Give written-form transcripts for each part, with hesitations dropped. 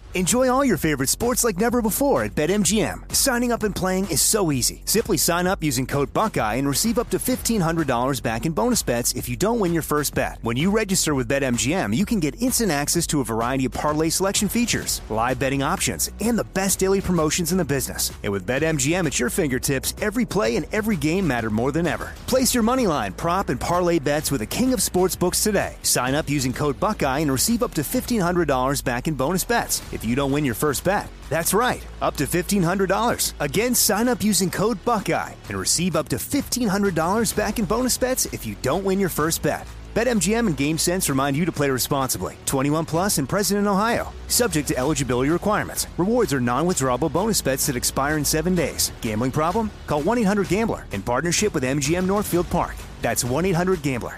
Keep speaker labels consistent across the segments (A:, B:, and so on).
A: Enjoy all your favorite sports like never before at BetMGM. Signing up and playing is so easy. Simply sign up using code Buckeye and receive up to $1,500 back in bonus bets if you don't win your first bet. When you register with BetMGM, you can get instant access to a variety of parlay selection features, live betting options, and the best daily promotions in the business. And with BetMGM at your fingertips, every play and every game matter more than ever. Place your moneyline, prop, and parlay bets with the king of sportsbooks today. Sign up using code Buckeye and receive up to $1,500 back in bonus bets if you don't win your first bet. That's right, up to $1,500. Again, sign up using code Buckeye and receive up to $1,500 back in bonus bets if you don't win your first bet. BetMGM and GameSense remind you to play responsibly. 21 plus and present in Ohio. Subject to eligibility requirements. Rewards are non-withdrawable bonus bets that expire in 7 days. Gambling problem? Call 1-800-GAMBLER in partnership with MGM Northfield Park. That's 1-800-GAMBLER.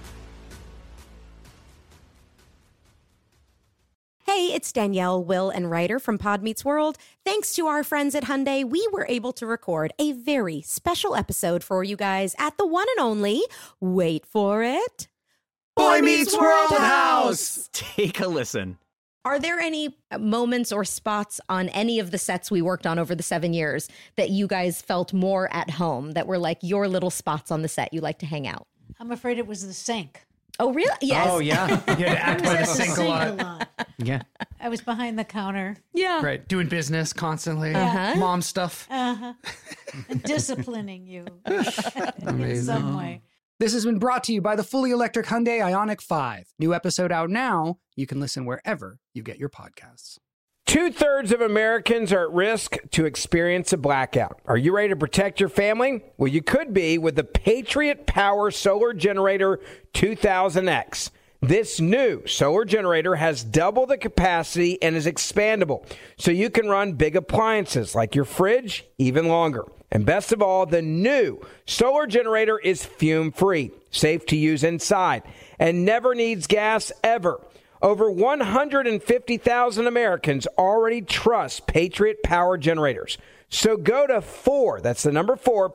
B: Hey, it's Danielle, Will, and Ryder from Pod Meets World. Thanks to our friends at Hyundai, we were able to record a very special episode for you guys at the one and only, wait for it,
C: Boy Meets World House!
D: Take a listen.
B: Are there any moments or spots on any of the sets we worked on over the 7 years that you guys felt more at home, that were like your little spots on the set you like to hang out?
E: I'm afraid it was the sink.
B: Oh, really? Yes.
C: Oh, yeah. You had to act by the sink a lot.
D: Yeah.
E: I was behind the counter.
B: Yeah.
C: Right. Doing business constantly.
B: Uh-huh.
C: Mom stuff.
E: And disciplining you in
C: Amazing.
E: some way.
F: This has been brought to you by the fully electric Hyundai Ioniq 5. New episode out now. You can listen wherever you get your podcasts.
G: 2/3 of Americans are at risk to experience a blackout. Are you ready to protect your family? Well, you could be with the Patriot Power Solar Generator 2000X. This new solar generator has double the capacity and is expandable, so you can run big appliances like your fridge even longer. And best of all, the new solar generator is fume-free, safe to use inside, and never needs gas ever. Over 150,000 Americans already trust Patriot Power Generators. So go to 4, that's the number 4,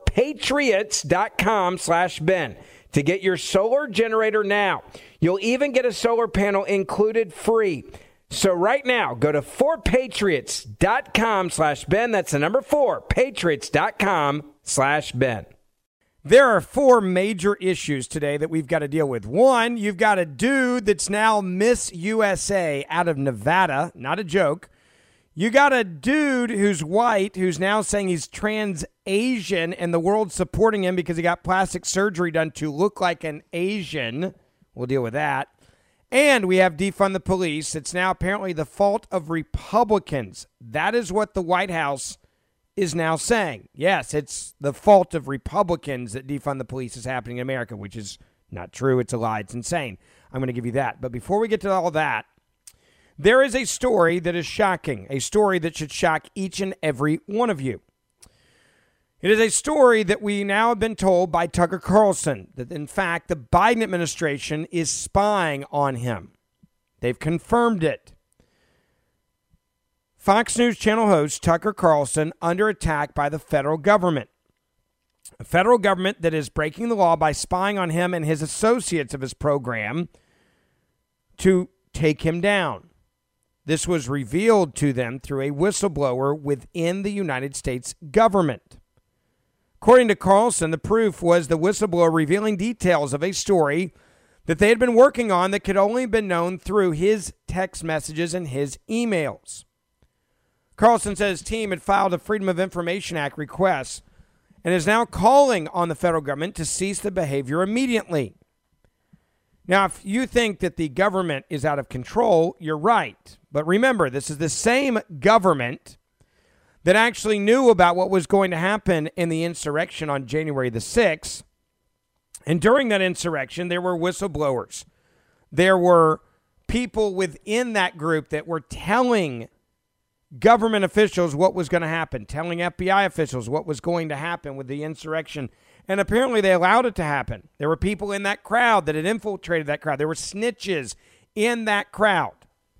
G: patriots.com/Ben to get your solar generator now. You'll even get a solar panel included free. So right now, go to 4patriots.com/Ben. That's the number 4, patriots.com/Ben. There are 4 major issues today that we've got to deal with. One, you've got a dude that's now Miss USA out of Nevada. Not a joke. You got a dude who's white who's now saying he's trans-Asian and the world's supporting him because he got plastic surgery done to look like an Asian. We'll deal with that. And we have defund the police. It's now apparently the fault of Republicans. That is what the White House is now saying. Yes, it's the fault of Republicans that defund the police is happening in America, which is not true. It's a lie. It's insane. I'm going to give you that. But before we get to all that, there is a story that is shocking, a story that should shock each and every one of you. It is a story that we now have been told by Tucker Carlson that, in fact, the Biden administration is spying on him. They've confirmed it. Fox News Channel host Tucker Carlson under attack by the federal government. A federal government that is breaking the law by spying on him and his associates of his program to take him down. This was revealed to them through a whistleblower within the United States government. According to Carlson, the proof was the whistleblower revealing details of a story that they had been working on that could only have been known through his text messages and his emails. Carlson says his team had filed a Freedom of Information Act request and is now calling on the federal government to cease the behavior immediately. Now, if you think that the government is out of control, you're right. But remember, this is the same government that actually knew about what was going to happen in the insurrection on January the 6th. And during that insurrection, there were whistleblowers. There were people within that group that were telling government officials what was going to happen, telling FBI officials what was going to happen with the insurrection. And apparently they allowed it to happen. There were people in that crowd that had infiltrated that crowd. There were snitches in that crowd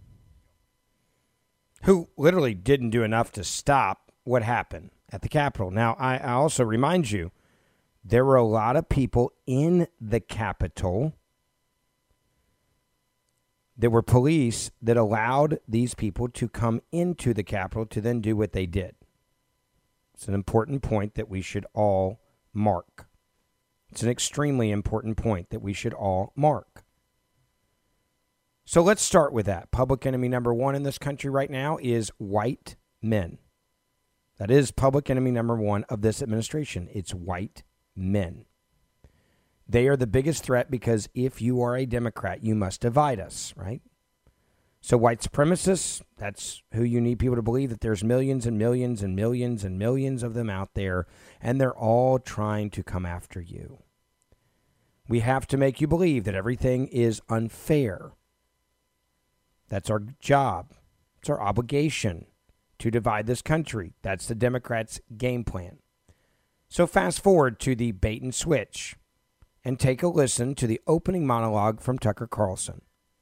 G: who literally didn't do enough to stop what happened at the Capitol. Now, I also remind you, there were a lot of people in the Capitol There were police that allowed these people to come into the Capitol to then do what they did. It's an important point that we should all mark. It's an extremely important point that we should all mark. So let's start with that. Public enemy number one in this country right now is white men. That is public enemy number one of this administration. It's white men. They are the biggest threat because if you are a Democrat, you must divide us, right? So white supremacists, that's who you need people to believe that there's millions and millions and millions and millions of them out there, and they're all trying to come after you. We have to make you believe that everything is unfair. That's our job. It's our obligation to divide this country. That's the Democrats' game plan. So fast forward to the bait and switch and take a listen to the opening monologue from Tucker Carlson.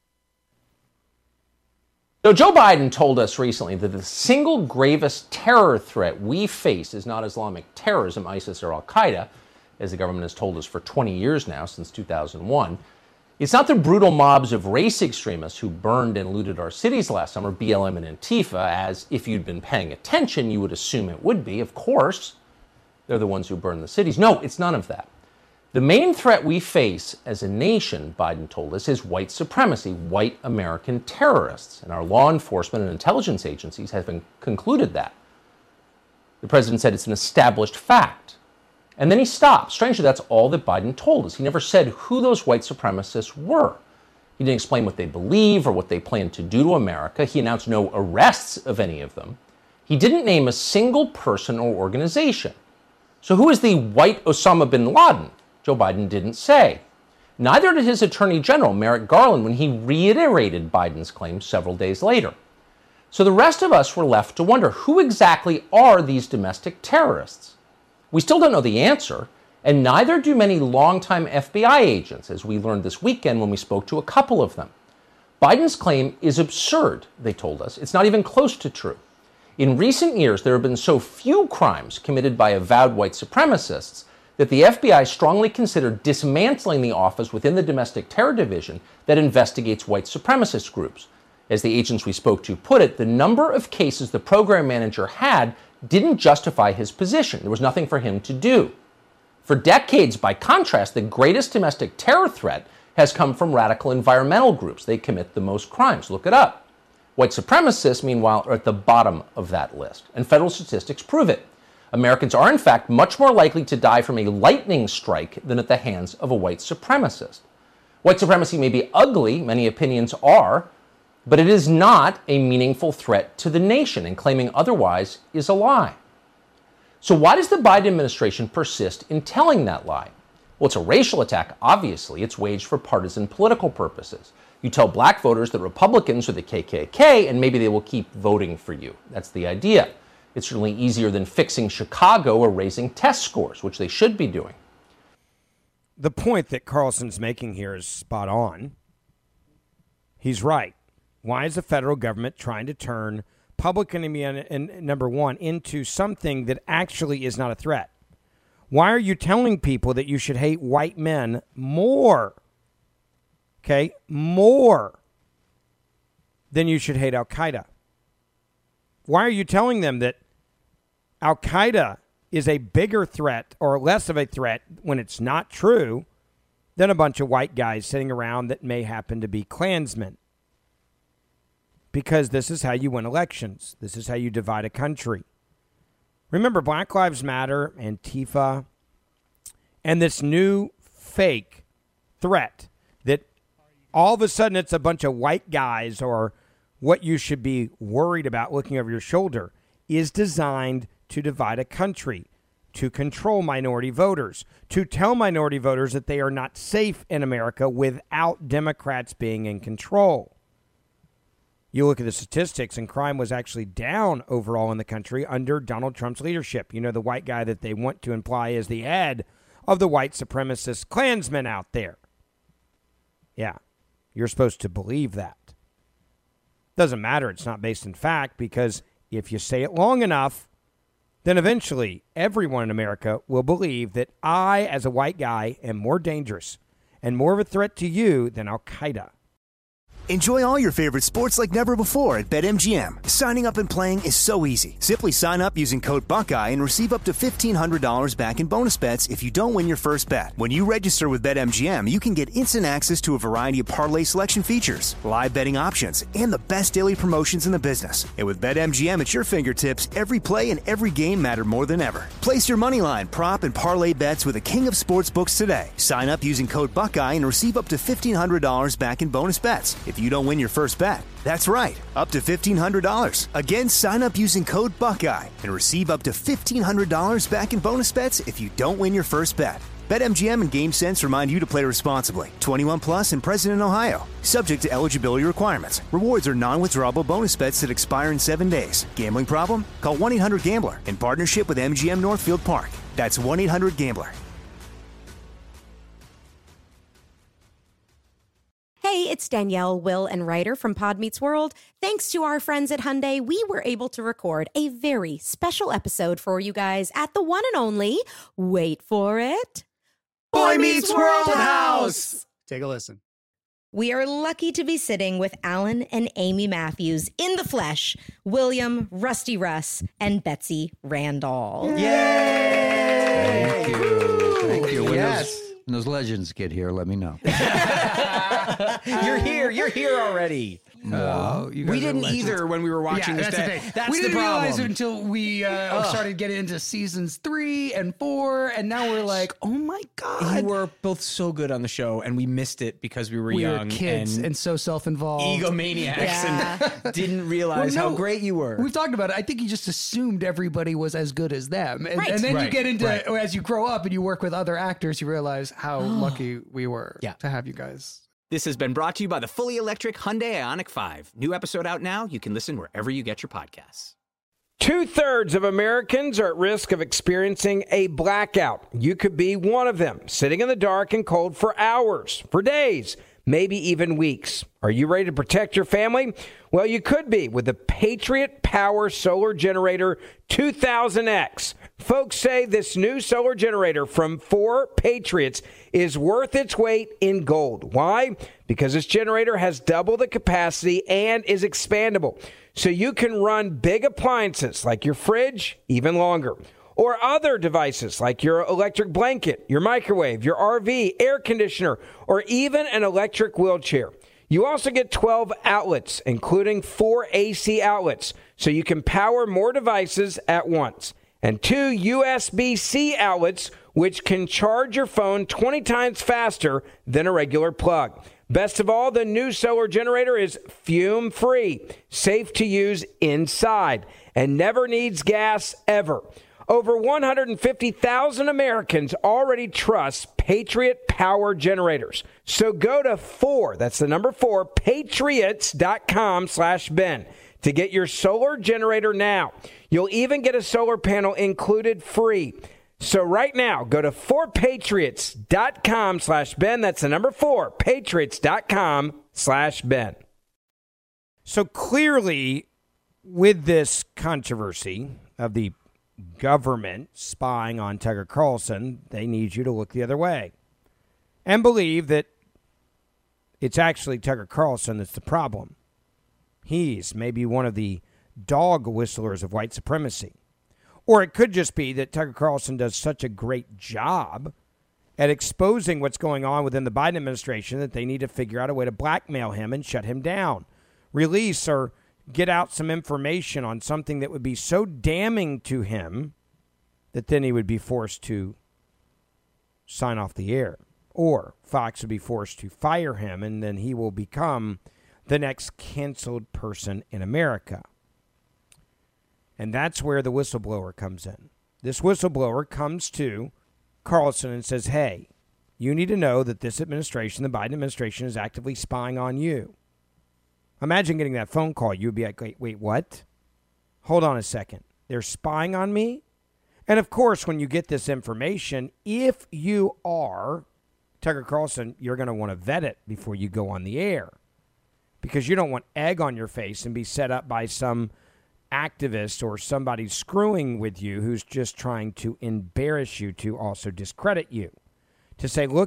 D: So Joe Biden told us recently that the single gravest terror threat we face is not Islamic terrorism, ISIS or Al-Qaeda, as the government has told us for 20 years now, since 2001. It's not the brutal mobs of race extremists who burned and looted our cities last summer, BLM and Antifa, as if you'd been paying attention, you would assume it would be. Of course, they're the ones who burned the cities. No, it's none of that. The main threat we face as a nation, Biden told us, is white supremacy, white American terrorists. And our law enforcement and intelligence agencies have concluded that. The president said it's an established fact. And then he stopped. Strangely, that's all that Biden told us. He never said who those white supremacists were. He didn't explain what they believe or what they plan to do to America. He announced no arrests of any of them. He didn't name a single person or organization. So who is the white Osama bin Laden? Joe Biden didn't say. Neither did his Attorney General, Merrick Garland, when he reiterated Biden's claims several days later. So the rest of us were left to wonder, who exactly are these domestic terrorists? We still don't know the answer, and neither do many longtime FBI agents, as we learned this weekend when we spoke to a couple of them. Biden's claim is absurd, they told us. It's not even close to true. In recent years, there have been so few crimes committed by avowed white supremacists that the FBI strongly considered dismantling the office within the Domestic Terror Division that investigates white supremacist groups. As the agents we spoke to put it, the number of cases the program manager had didn't justify his position. There was nothing for him to do. For decades, by contrast, the greatest domestic terror threat has come from radical environmental groups. They commit the most crimes. Look it up. White supremacists, meanwhile, are at the bottom of that list, and federal statistics prove it. Americans are, in fact, much more likely to die from a lightning strike than at the hands of a white supremacist. White supremacy may be ugly, many opinions are, but it is not a meaningful threat to the nation, and claiming otherwise is a lie. So why does the Biden administration persist in telling that lie? Well, it's a racial attack, obviously. It's waged for partisan political purposes. You tell black voters that Republicans are the KKK, and maybe they will keep voting for you. That's the idea. It's certainly easier than fixing Chicago or raising test scores, which they should be doing.
G: The point that Carlson's making here is spot on. He's right. Why is the federal government trying to turn public enemy number one into something that actually is not a threat? Why are you telling people that you should hate white men more, more than you should hate Al-Qaeda? Why are you telling them that Al-Qaeda is a bigger threat or less of a threat when it's not true than a bunch of white guys sitting around that may happen to be Klansmen? Because this is how you win elections. This is how you divide a country. Remember, Black Lives Matter, Antifa, and this new fake threat that all of a sudden it's a bunch of white guys or what you should be worried about looking over your shoulder is designed to divide a country, to control minority voters, to tell minority voters that they are not safe in America without Democrats being in control. You look at the statistics, and crime was actually down overall in the country under Donald Trump's leadership. You know, the white guy that they want to imply is the head of the white supremacist Klansmen out there. Yeah, you're supposed to believe that. Doesn't matter. It's not based in fact, because if you say it long enough, then eventually everyone in America will believe that I, as a white guy, am more dangerous and more of a threat to you than Al-Qaeda.
A: Enjoy all your favorite sports like never before at BetMGM. Signing up and playing is so easy. Simply sign up using code Buckeye and receive up to $1,500 back in bonus bets if you don't win your first bet. When you register with BetMGM, you can get instant access to a variety of parlay selection features, live betting options, and the best daily promotions in the business. And with BetMGM at your fingertips, every play and every game matter more than ever. Place your moneyline, prop, and parlay bets with the king of sportsbooks today. Sign up using code Buckeye and receive up to $1,500 back in bonus bets if you don't win your first bet. That's right, up to $1,500. Again, sign up using code Buckeye and receive up to $1,500 back in bonus bets if you don't win your first bet. BetMGM and GameSense remind you to play responsibly. 21 plus and present in Ohio. Subject to eligibility requirements. Rewards are non-withdrawable bonus bets that expire in 7 days. Gambling problem? Call 1-800-GAMBLER in partnership with MGM Northfield Park. That's 1-800-GAMBLER.
B: Hey, it's Danielle, Will, and Ryder from Pod Meets World. Thanks to our friends at Hyundai, we were able to record a very special episode for you guys at the one and only, wait for it,
C: Boy Meets World House.
F: Take a listen.
B: We are lucky to be sitting with Alan and Amy Matthews in the flesh, William, Rusty Russ, and Betsy Randall.
H: Thank you. Thank you.
C: Yes.
H: When those legends get here, let me know.
G: You're here already.
F: We didn't either when we were watching this.
C: that's the thing.
F: That's
C: We
F: the
C: didn't
F: problem.
C: realize
F: It until we started getting into seasons 3 and 4, and now we're like, oh my god!
I: You were both so good on the show, and we missed it because we were
F: we
I: young
F: were kids and so self-involved.
I: egomaniacs and didn't realize
F: Well, no,
I: how great you were.
F: We've talked about it. I think you just assumed everybody was as good as them. And,
B: Right.
F: and then you
I: Right,
F: get into,
I: right.
F: as you grow up and you work with other actors, you realize how lucky we were to have you guys.
J: This has been brought to you by the fully electric Hyundai Ioniq 5. New episode out now. You can listen wherever you get your podcasts.
G: 2/3 of Americans are at risk of experiencing a blackout. You could be one of them, sitting in the dark and cold for hours, for days, maybe even weeks. Are you ready to protect your family? Well, you could be with the Patriot Power Solar Generator 2000X. Folks say this new solar generator from 4 Patriots is worth its weight in gold. Why? Because this generator has double the capacity and is expandable. So you can run big appliances like your fridge even longer. Or other devices like your electric blanket, your microwave, your RV, air conditioner, or even an electric wheelchair. You also get 12 outlets, including 4 AC outlets, so you can power more devices at once. And 2 USB-C outlets, which can charge your phone 20 times faster than a regular plug. Best of all, the new solar generator is fume-free, safe to use inside, and never needs gas ever. Over 150,000 Americans already trust Patriot Power Generators. So go to 4, that's the number 4, patriots.com/Ben to get your solar generator now. You'll even get a solar panel included free. So right now, go to 4patriots.com/Ben. That's the number 4, patriots.com/Ben. So clearly, with this controversy of the government spying on Tucker Carlson, they need you to look the other way and believe that it's actually Tucker Carlson that's the problem. He's maybe one of the dog whistlers of white supremacy. Or it could just be that Tucker Carlson does such a great job at exposing what's going on within the Biden administration that they need to figure out a way to blackmail him and shut him down. Release or get out some information on something that would be so damning to him that then he would be forced to sign off the air. Or Fox would be forced to fire him, and then he will become the next canceled person in America. And that's where the whistleblower comes in. This whistleblower comes to Carlson and says, hey, you need to know that this administration, the Biden administration, is actively spying on you. Imagine getting that phone call. You'd be like, wait, what? Hold on a second. They're spying on me? And of course, when you get this information, if you are Tucker Carlson, you're going to want to vet it before you go on the air. Because you don't want egg on your face and be set up by some activist or somebody screwing with you who's just trying to embarrass you to also discredit you. To say, look at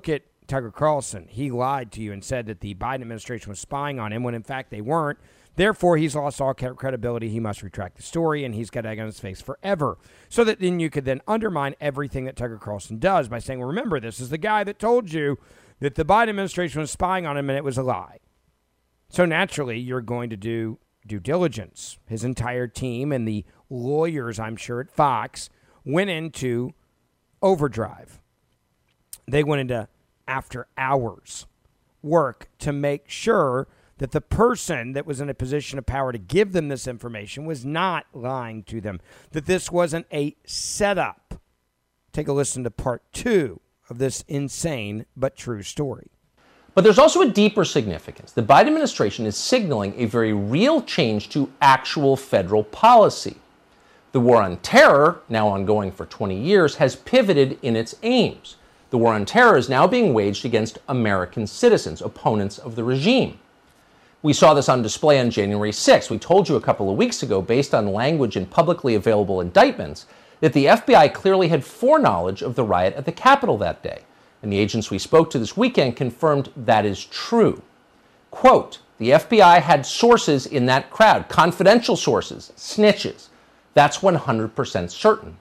G: Tucker Carlson. He lied to you and said that the Biden administration was spying on him when, in fact, they weren't. Therefore, he's lost all credibility. He must retract the story, and he's got egg on his face forever. So that then you could then undermine everything that Tucker Carlson does by saying, well, remember, this is the guy that told you that the Biden administration was spying on him and it was a lie. So naturally, you're going to do due diligence. His entire team and the lawyers, I'm sure, at Fox went into overdrive. They went into after hours work to make sure that the person that was in a position of power to give them this information was not lying to them, that this wasn't a setup. Take a listen to part 2 of this insane but true story.
D: But there's also a deeper significance. The Biden administration is signaling a very real change to actual federal policy. The war on terror, now ongoing for 20 years, has pivoted in its aims. The war on terror is now being waged against American citizens, opponents of the regime. We saw this on display on January 6th. We told you a couple of weeks ago, based on language in publicly available indictments, that the FBI clearly had foreknowledge of the riot at the Capitol that day. And the agents we spoke to this weekend confirmed that is true. Quote, the FBI had sources in that crowd, confidential sources, snitches. That's 100% certain.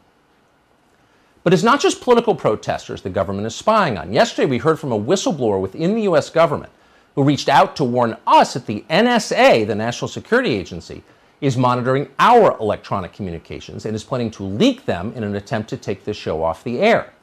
D: But it's not just political protesters the government is spying on. Yesterday, we heard from a whistleblower within the U.S. government who reached out to warn us that the NSA, the National Security Agency, is monitoring our electronic communications and is planning to leak them in an attempt to take the show off the air.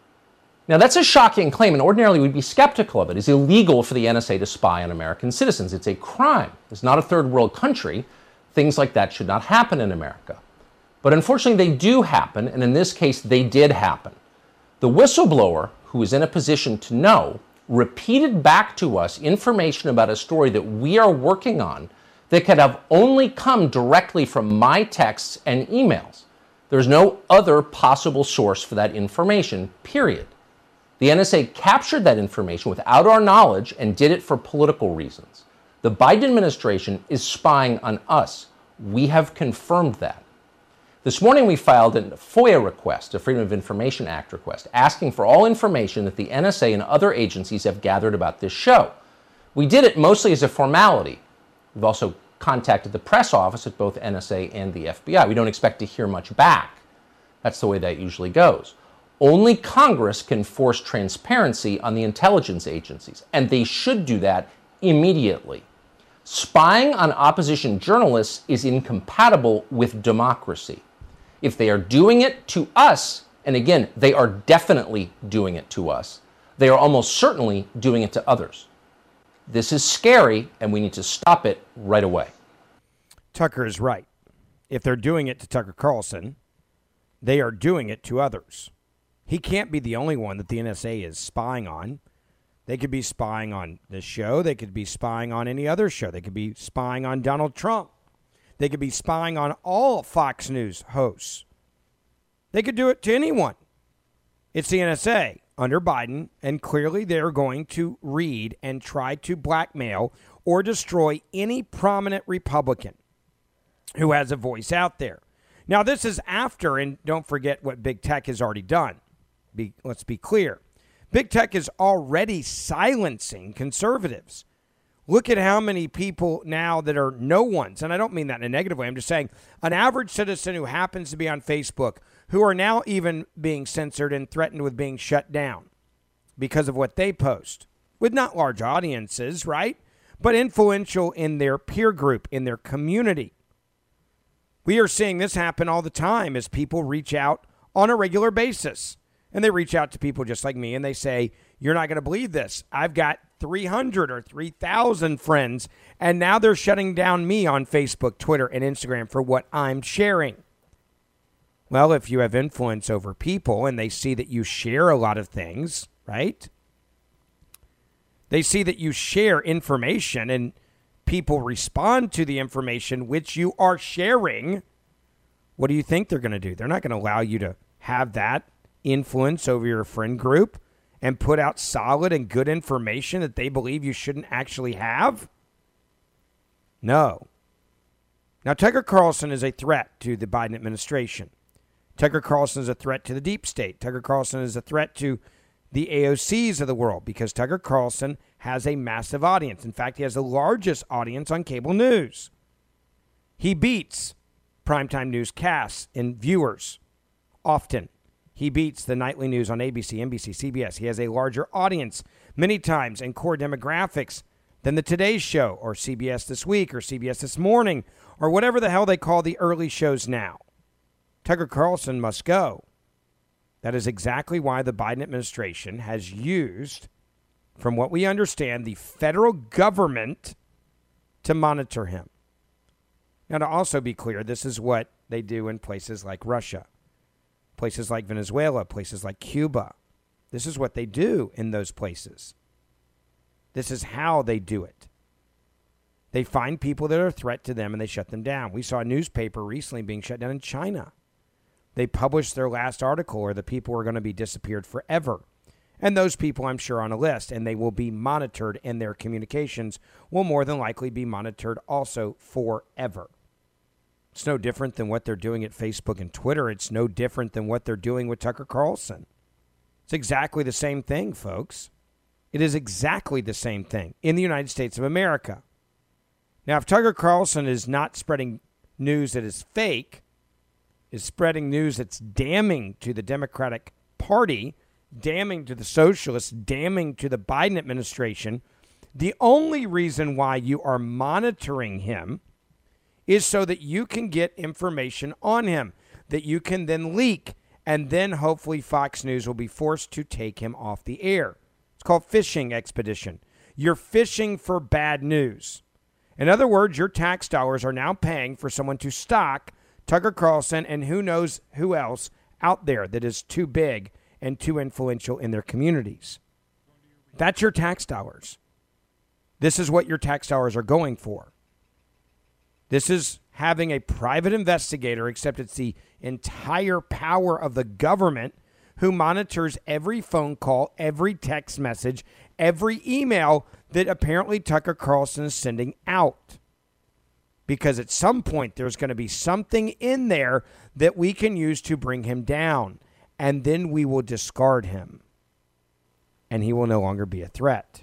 D: Now, that's a shocking claim, and ordinarily we'd be skeptical of it. It's illegal for the NSA to spy on American citizens. It's a crime. It's not a third world country. Things like that should not happen in America. But unfortunately, they do happen, and in this case, they did happen. The whistleblower, who is in a position to know, repeated back to us information about a story that we are working on that could have only come directly from my texts and emails. There's no other possible source for that information, period. The NSA captured that information without our knowledge and did it for political reasons. The Biden administration is spying on us. We have confirmed that. This morning we filed a FOIA request, a Freedom of Information Act request, asking for all information that the NSA and other agencies have gathered about this show. We did it mostly as a formality. We've also contacted the press office at both NSA and the FBI. We don't expect to hear much back. That's the way that usually goes. Only Congress can force transparency on the intelligence agencies, and they should do that immediately. Spying on opposition journalists is incompatible with democracy. If they are doing it to us, and again, they are definitely doing it to us, they are almost certainly doing it to others. This is scary, and we need to stop it right away.
G: Tucker is right. If they're doing it to Tucker Carlson, they are doing it to others. He can't be the only one that the NSA is spying on. They could be spying on this show. They could be spying on any other show. They could be spying on Donald Trump. They could be spying on all Fox News hosts. They could do it to anyone. It's the NSA under Biden, and clearly they're going to read and try to blackmail or destroy any prominent Republican who has a voice out there. Now, this is after, and don't forget what Big Tech has already done. Let's be clear. Big Tech is already silencing conservatives. Look at how many people now that are no ones, and I don't mean that in a negative way. I'm just saying an average citizen who happens to be on Facebook who are now even being censored and threatened with being shut down because of what they post, with not large audiences, right? But influential in their peer group, in their community. We are seeing this happen all the time as people reach out on a regular basis. And they reach out to people just like me and they say, you're not going to believe this. I've got 300 or 3,000 friends, and now they're shutting down me on Facebook, Twitter, and Instagram for what I'm sharing. Well, if you have influence over people and they see that you share a lot of things, right? They see that you share information and people respond to the information which you are sharing. What do you think they're going to do? They're not going to allow you to have that influence over your friend group and put out solid and good information that they believe you shouldn't actually have? No. Now, Tucker Carlson is a threat to the Biden administration. Tucker Carlson is a threat to the deep state. Tucker Carlson is a threat to the AOCs of the world, because Tucker Carlson has a massive audience. In fact, he has the largest audience on cable news. He beats primetime newscasts in viewers often. He beats the nightly news on ABC, NBC, CBS. He has a larger audience many times in core demographics than the Today Show or CBS This Week or CBS This Morning or whatever the hell they call the early shows now. Tucker Carlson must go. That is exactly why the Biden administration has used, from what we understand, the federal government to monitor him. Now, to also be clear, this is what they do in places like Russia, places like Venezuela, places like Cuba. This is what they do in those places. This is how they do it. They find people that are a threat to them and they shut them down. We saw a newspaper recently being shut down in China. They published their last article, or the people are going to be disappeared forever. And those people, I'm sure, on a list, and they will be monitored, and their communications will more than likely be monitored also forever. It's no different than what they're doing at Facebook and Twitter. It's no different than what they're doing with Tucker Carlson. It's exactly the same thing, folks. It is exactly the same thing in the United States of America. Now, if Tucker Carlson is not spreading news that is fake, is spreading news that's damning to the Democratic Party, damning to the socialists, damning to the Biden administration, the only reason why you are monitoring him is so that you can get information on him that you can then leak, and then hopefully Fox News will be forced to take him off the air. It's called fishing expedition. You're fishing for bad news. In other words, your tax dollars are now paying for someone to stock Tucker Carlson and who knows who else out there that is too big and too influential in their communities. That's your tax dollars. This is what your tax dollars are going for. This is having a private investigator, except it's the entire power of the government who monitors every phone call, every text message, every email that apparently Tucker Carlson is sending out. Because at some point there's going to be something in there that we can use to bring him down. And then we will discard him. And he will no longer be a threat.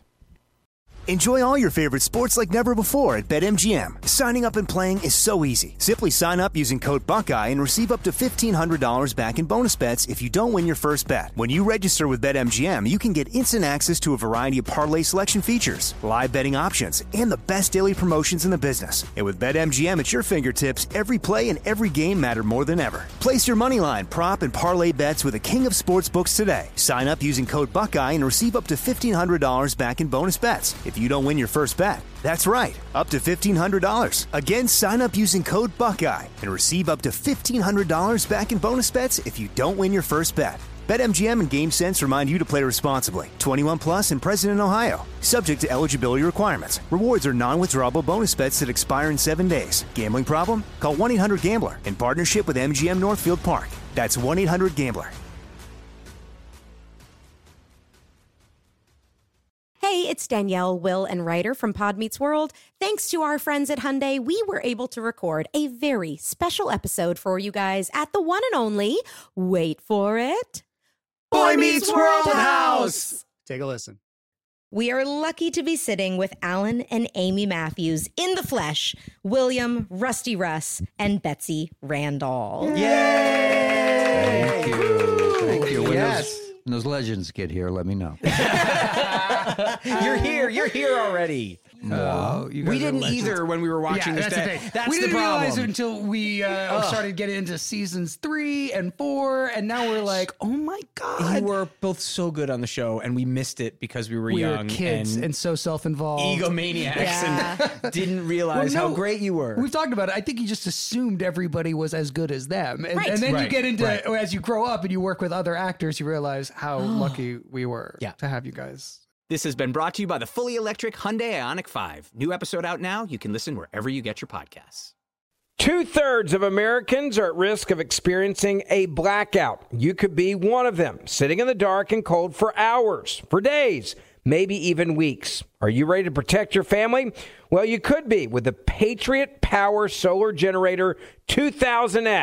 A: Enjoy all your favorite sports like never before at BetMGM. Signing up and playing is so easy. Simply sign up using code Buckeye and receive up to $1,500 back in bonus bets if you don't win your first bet. When you register with BetMGM, you can get instant access to a variety of parlay selection features, live betting options, and the best daily promotions in the business. And with BetMGM at your fingertips, every play and every game matter more than ever. Place your moneyline, prop, and parlay bets with the king of sportsbooks today. Sign up using code Buckeye and receive up to $1,500 back in bonus bets if you don't win your first bet. That's right, up to $1,500. Again, sign up using code Buckeye and receive up to $1,500 back in bonus bets if you don't win your first bet. BetMGM and GameSense remind you to play responsibly. 21 plus and present in Ohio. Subject to eligibility requirements. Rewards are non-withdrawable bonus bets that expire in 7 days. Gambling problem? Call 1-800-GAMBLER in partnership with MGM Northfield Park. That's 1-800-GAMBLER.
B: Hey, it's Danielle, Will, and Ryder from Pod Meets World. Thanks to our friends at Hyundai, we were able to record a very special episode for you guys at the one and only, wait for it,
C: Boy Meets World House!
F: Take a listen.
B: We are lucky to be sitting with Alan and Amy Matthews in the flesh, William, Rusty Russ, and Betsy Randall.
C: Yay!
H: Thank you. Thank you.
C: Yes.
H: When those legends get here, let me know.
I: You're here. You're here already.
F: No, you guys
I: We
F: are
I: didn't
F: legends.
I: either when we were watching this.
F: that's the thing.
I: That's
F: we
I: the
F: didn't realize
I: problem.
F: it until we started getting into seasons 3 and 4, and now we're like, oh my god,
I: You were both so good on the show, and we missed it because we were
F: we
I: young
F: were kids and so self-involved,
I: egomaniacs, and didn't realize how great you were.
F: We've talked about it. I think you just assumed everybody was as good as them, and, and then you
I: Right,
F: get into
I: right.
F: as you grow up and you work with other actors, you realize how lucky we were to have you guys.
J: This has been brought to you by the fully electric Hyundai Ioniq 5. New episode out now. You can listen wherever you get your podcasts.
G: 2/3 of Americans are at risk of experiencing a blackout. You could be one of them, sitting in the dark and cold for hours, for days, maybe even weeks. Are you ready to protect your family? Well, you could be with the Patriot Power Solar Generator 2000X.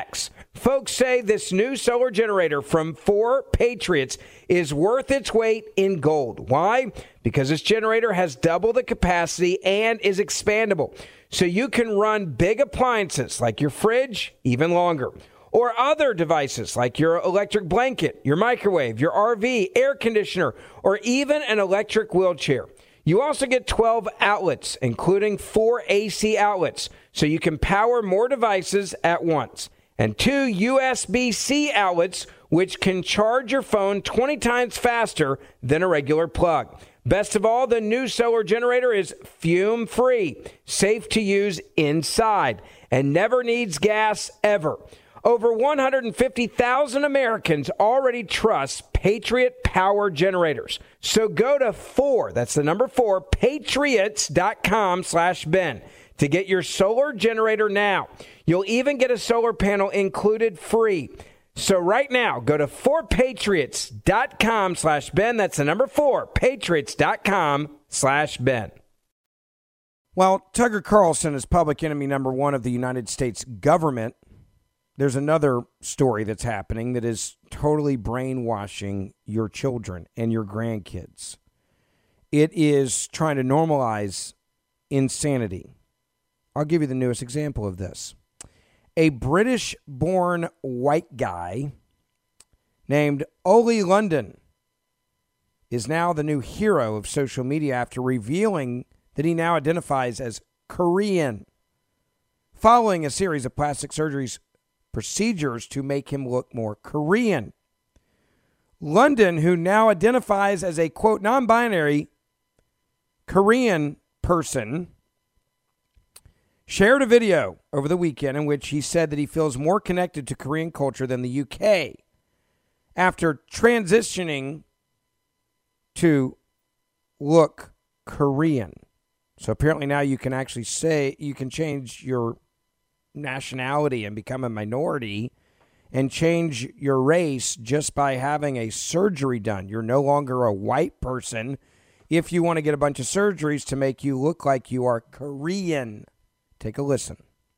G: Folks say this new solar generator from 4 Patriots is worth its weight in gold. Why? Because this generator has double the capacity and is expandable. So you can run big appliances like your fridge even longer. Or other devices like your electric blanket, your microwave, your RV, air conditioner, or even an electric wheelchair. You also get 12 outlets, including 4 AC outlets, so you can power more devices at once. And 2 USB-C outlets, which can charge your phone 20 times faster than a regular plug. Best of all, the new solar generator is fume-free, safe to use inside, and never needs gas ever. Over 150,000 Americans already trust Patriot Power Generators. So go to 4, that's the number 4, patriots.com/Ben to get your solar generator now. You'll even get a solar panel included free. So right now, go to 4patriots.com/Ben. That's the number 4, patriots.com/Ben. While Tucker Carlson is public enemy number 1 of the United States government, there's another story that's happening that is totally brainwashing your children and your grandkids. It is trying to normalize insanity. I'll give you the newest example of this. A British-born white guy named Oli London is now the new hero of social media after revealing that he now identifies as Korean, following a series of plastic procedures to make him look more Korean. London, who now identifies as a, quote, non-binary Korean person, shared a video over the weekend in which he said that he feels more connected to Korean culture than the UK after transitioning to look Korean. So apparently now you can actually say, you can change your nationality and become a minority and change your race just by having a surgery done. You're no longer a white person if you want to get a bunch of surgeries to make you look like you are Korean. Take a listen.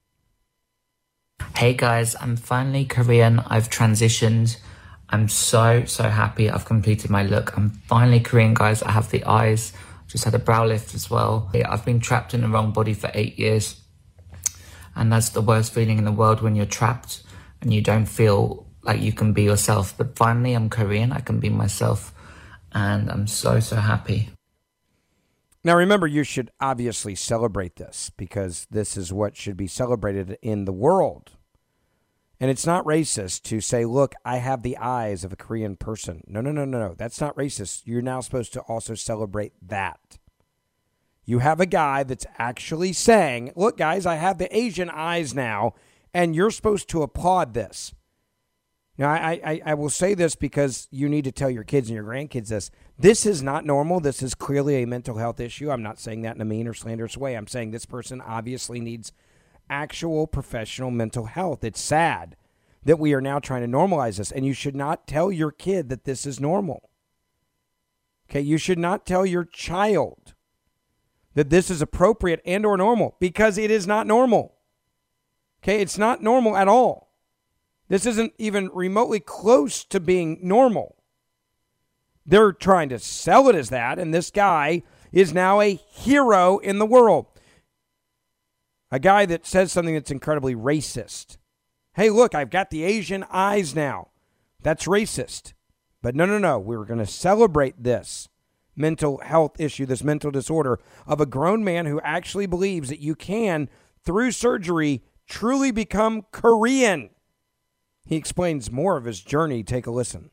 K: Hey guys, I'm finally Korean. I've transitioned. I'm so happy I've completed my look. I'm finally Korean, guys. I have the eyes. Just had a brow lift as well. I've been trapped in the wrong body for 8 years. And that's the worst feeling in the world, when you're trapped and you don't feel like you can be yourself. But finally, I'm Korean. I can be myself. And I'm so happy.
G: Now, remember, you should obviously celebrate this because this is what should be celebrated in the world. And it's not racist to say, look, I have the eyes of a Korean person. No. That's not racist. You're now supposed to also celebrate that. You have a guy that's actually saying, look, guys, I have the Asian eyes now, and you're supposed to applaud this. Now, I will say this because you need to tell your kids and your grandkids this. This is not normal. This is clearly a mental health issue. I'm not saying that in a mean or slanderous way. I'm saying this person obviously needs actual professional mental health. It's sad that we are now trying to normalize this, and you should not tell your kid that this is normal. Okay, you should not tell your child that this is appropriate and or normal, because it is not normal. Okay, it's not normal at all. This isn't even remotely close to being normal. They're trying to sell it as that, and this guy is now a hero in the world. A guy that says something that's incredibly racist. Hey, look, I've got the Asian eyes now. That's racist. But no. We're going to celebrate this mental health issue, this mental disorder of a grown man who actually believes that you can, through surgery, truly become Korean. He explains more of his journey. Take a listen.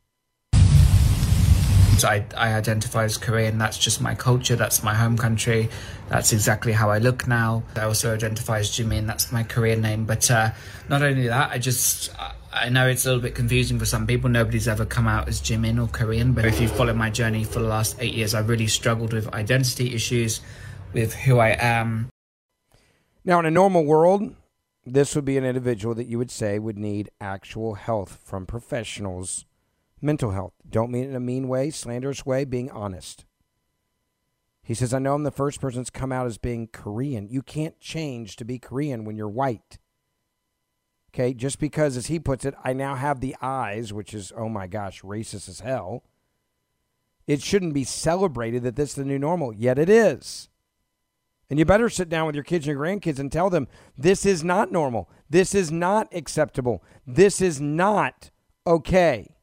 K: So I identify as Korean. That's just my culture. That's my home country. That's exactly how I look now. I also identify as Jimin. That's my Korean name. But not only that, I know it's a little bit confusing for some people. Nobody's ever come out as Jimin or Korean. But if you follow my journey for the last 8 years, I've really struggled with identity issues, with who I am.
G: Now, in a normal world, this would be an individual that you would say would need actual health from professionals. Mental health. Don't mean it in a mean way, slanderous way, being honest. He says, I know I'm the first person that's come out as being Korean. You can't change to be Korean when you're white. Okay, just because, as he puts it, I now have the eyes, which is, oh my gosh, racist as hell. It shouldn't be celebrated that this is the new normal, yet it is. And you better sit down with your kids and your grandkids and tell them this is not normal. This is not acceptable. This is not okay.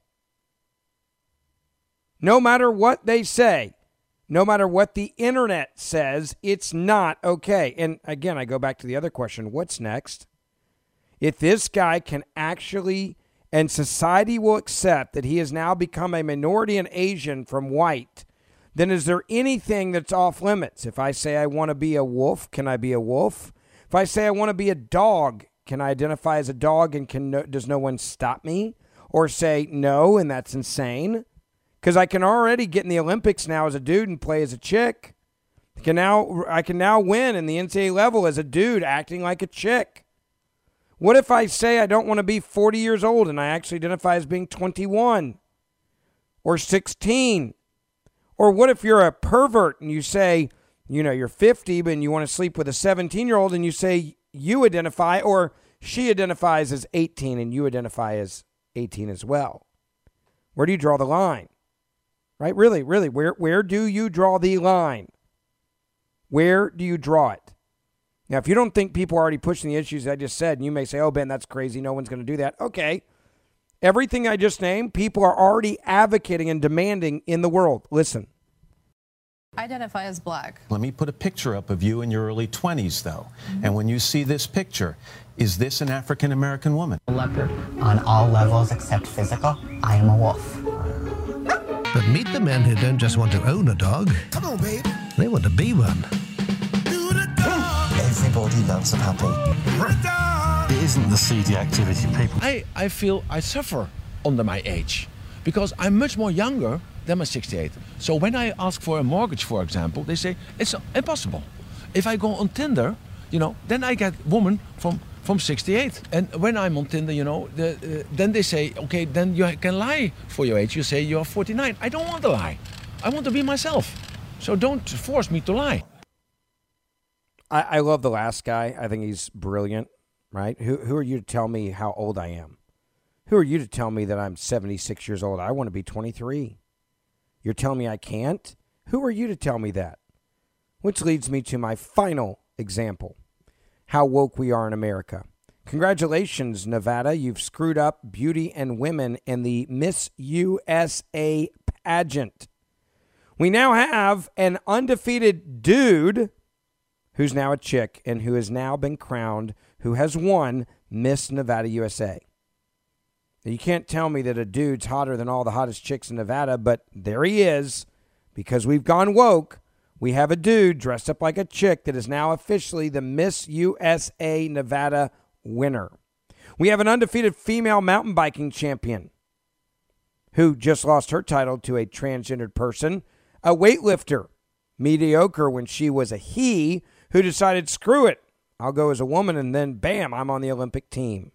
G: No matter what they say, no matter what the internet says, it's not okay. And again, I go back to the other question, what's next? If this guy can actually, and society will accept that he has now become a minority and Asian from white, then is there anything that's off limits? If I say I want to be a wolf, can I be a wolf? If I say I want to be a dog, can I identify as a dog and does no one stop me? Or say no, and that's insane? Because I can already get in the Olympics now as a dude and play as a chick. I can now win in the NCAA level as a dude acting like a chick. What if I say I don't want to be 40 years old and I actually identify as being 21 or 16? Or what if you're a pervert and you say, you're 50 but you want to sleep with a 17-year-old and you say you identify, or she identifies as 18 and you identify as 18 as well? Where do you draw the line? Right? Really, where do you draw the line? Where do you draw it? Now, if you don't think people are already pushing the issues I just said, and you may say, oh, Ben, that's crazy. No one's going to do that. Okay. Everything I just named, people are already advocating and demanding in the world. Listen.
L: Identify as black.
M: Let me put a picture up of you in your early 20s, though. Mm-hmm. And when you see this picture, is this an African-American woman?
N: A leopard. On all levels except physical, I am a wolf.
O: But meet the men who don't just want to own a dog.
P: Come on, babe.
O: They want to be one.
P: Everybody loves a puppy.
Q: It isn't the seedy activity people.
R: I feel I suffer under my age because I'm much more younger than my 68. So when I ask for a mortgage, for example, they say it's impossible. If I go on Tinder, then I get woman from 68. And when I'm on Tinder, then they say, okay, then you can lie for your age. You say you're 49. I don't want to lie. I want to be myself. So don't force me to lie.
G: I love the last guy. I think he's brilliant, right? Who are you to tell me how old I am? Who are you to tell me that I'm 76 years old? I want to be 23. You're telling me I can't? Who are you to tell me that? Which leads me to my final example, how woke we are in America. Congratulations, Nevada. You've screwed up beauty and women in the Miss USA pageant. We now have an undefeated dude who's now a chick and who has now been crowned, who has won Miss Nevada USA. Now, you can't tell me that a dude's hotter than all the hottest chicks in Nevada, but there he is. Because we've gone woke, we have a dude dressed up like a chick that is now officially the Miss USA Nevada winner. We have an undefeated female mountain biking champion who just lost her title to a transgendered person, a weightlifter, mediocre when she was a he, who decided, screw it, I'll go as a woman, and then, bam, I'm on the Olympic team.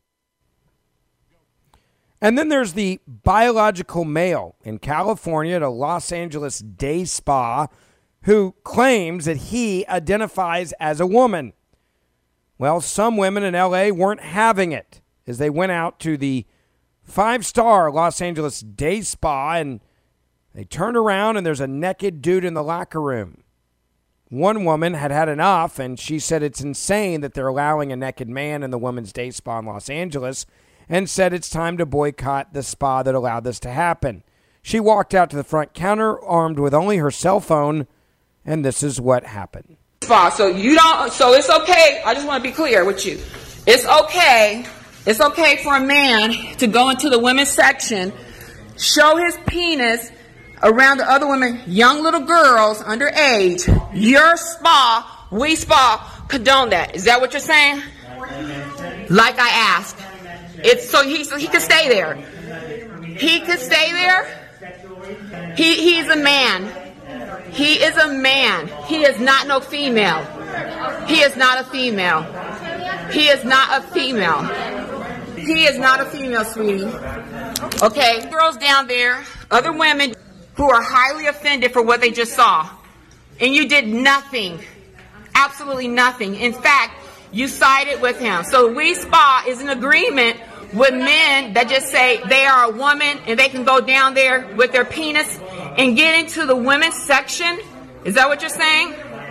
G: And then there's the biological male in California at a Los Angeles day spa who claims that he identifies as a woman. Well, some women in L.A. weren't having it as they went out to the 5-star Los Angeles day spa, and they turned around, and there's a naked dude in the locker room. One woman had had enough, and she said it's insane that they're allowing a naked man in the women's day spa in Los Angeles, and said it's time to boycott the spa that allowed this to happen. She walked out to the front counter armed with only her cell phone, and this is what happened.
S: So it's okay. I just want to be clear with you. It's okay for a man to go into the women's section, show his penis around the other women, young little girls underage. Your spa, we spa, condone that. Is that what you're saying? Like I asked. It's so he can stay there. He can stay there. He's a man. He is a man. He is not no female. He is not a female. He is not a female. He is not a female, sweetie. Okay? Girls down there, other women who are highly offended for what they just saw. And you did nothing. Absolutely nothing. In fact, you sided with him. So We Spa is in agreement with men that just say they are a woman and they can go down there with their penis and get into the women's section. Is that what you're saying?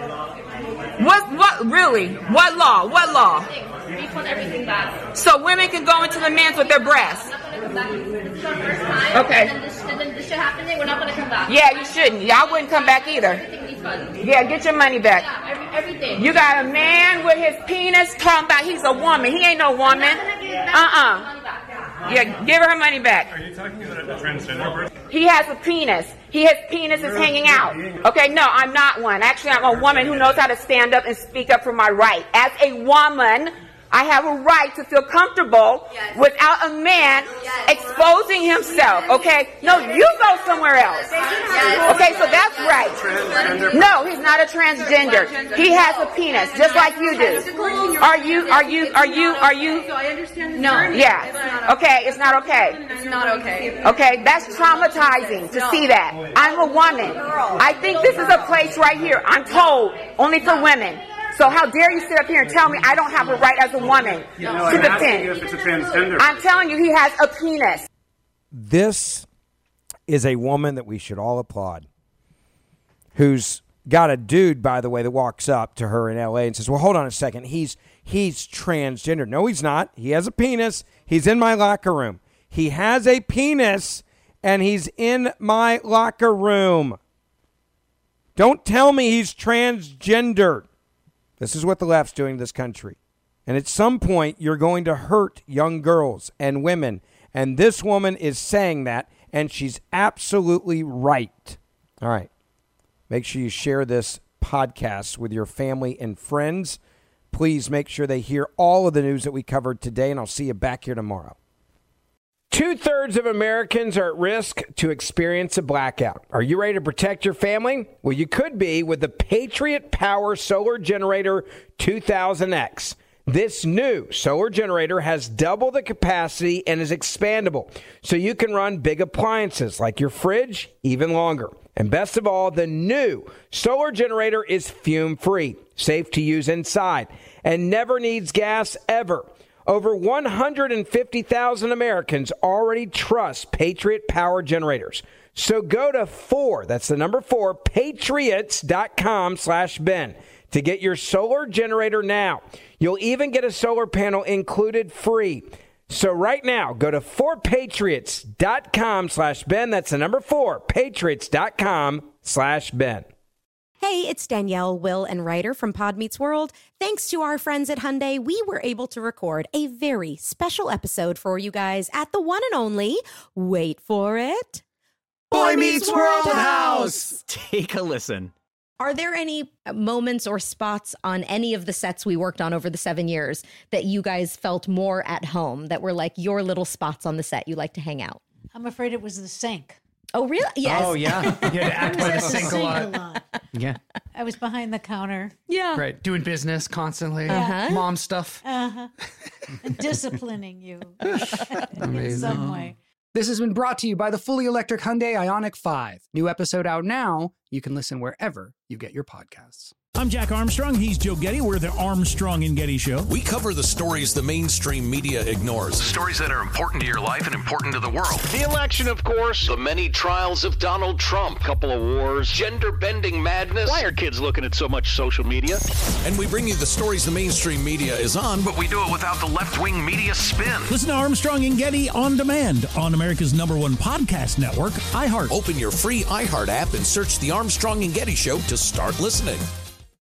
S: What really? What law? What law?
T: Refund everything back.
S: So women can go into the men's with their breasts. Okay.
T: And then this should happen. We're not going to come back.
S: Yeah, you shouldn't. Yeah, I wouldn't come back either. Yeah, get your money back.
T: Yeah, everything.
S: You got a man with his penis talking about he's a woman. He ain't no woman. Yeah, give her money back.
U: Are you talking about a transgender person?
S: He has a penis. His penis is hanging out. Okay, no, I'm not one. Actually, I'm a woman who knows how to stand up and speak up for my right. As a woman, I have a right to feel comfortable without a man exposing himself. Okay? No, you go somewhere else. Okay, so that's right. No, he's not a transgender. He has a penis, just like you do. Are you?
T: So I understand.
S: No. Yeah. Okay, it's not okay.
T: It's not okay.
S: Okay, that's traumatizing to see that. I'm a woman. I think this is a place right here. I'm told only for women. So how dare you sit up here and tell me I don't have a right as a woman to
U: I'm asking you if it's a transgender.
S: I'm telling you he has a penis.
G: This is a woman that we should all applaud, who's got a dude, by the way, that walks up to her in L.A. and says, well, hold on a second. He's transgender. No, he's not. He has a penis. He's in my locker room. He has a penis, and he's in my locker room. Don't tell me he's transgendered. This is what the left's doing to this country. And at some point, you're going to hurt young girls and women. And this woman is saying that, and she's absolutely right. All right. Make sure you share this podcast with your family and friends. Please make sure they hear all of the news that we covered today, and I'll see you back here tomorrow. 2/3 of Americans are at risk to experience a blackout. Are you ready to protect your family? Well, you could be with the Patriot Power Solar Generator 2000X. This new solar generator has double the capacity and is expandable, so you can run big appliances like your fridge even longer. And best of all, the new solar generator is fume-free, safe to use inside, and never needs gas ever. Over 150,000 Americans already trust Patriot Power Generators. So go to 4, that's the number 4, patriots.com/Ben to get your solar generator now. You'll even get a solar panel included free. So right now, go to 4patriots.com/Ben. That's the number 4, patriots.com/Ben.
B: Hey, it's Danielle, Will, and Ryder from Pod Meets World. Thanks to our friends at Hyundai, we were able to record a very special episode for you guys at the one and only, wait for it,
C: Boy Meets World House.
J: Take a listen.
B: Are there any moments or spots on any of the sets we worked on over the 7 years that you guys felt more at home, that were like your little spots on the set you like to hang out?
E: I'm afraid it was the sink.
B: Oh, really? Yes.
I: Oh, yeah. You had to act by the sink a lot.
E: Yeah. I was behind the counter.
B: Yeah.
I: Right. Doing business constantly.
E: Uh-huh.
I: Mom stuff.
E: Uh-huh. And disciplining you in some way.
F: This has been brought to you by the fully electric Hyundai Ioniq 5. New episode out now. You can listen wherever you get your podcasts.
V: I'm Jack Armstrong. He's Joe Getty. We're the Armstrong and Getty Show.
W: We cover the stories the mainstream media ignores. Stories that are important to your life and important to the world.
X: The election, of course.
W: The many trials of Donald Trump.
X: Couple of wars.
W: Gender-bending madness.
X: Why are kids looking at so much social media?
W: And we bring you the stories the mainstream media is on, but we do it without the left-wing media spin.
V: Listen to Armstrong and Getty on demand on America's #1 podcast network, iHeart.
W: Open your free iHeart app and search The Armstrong and Getty Show to start listening.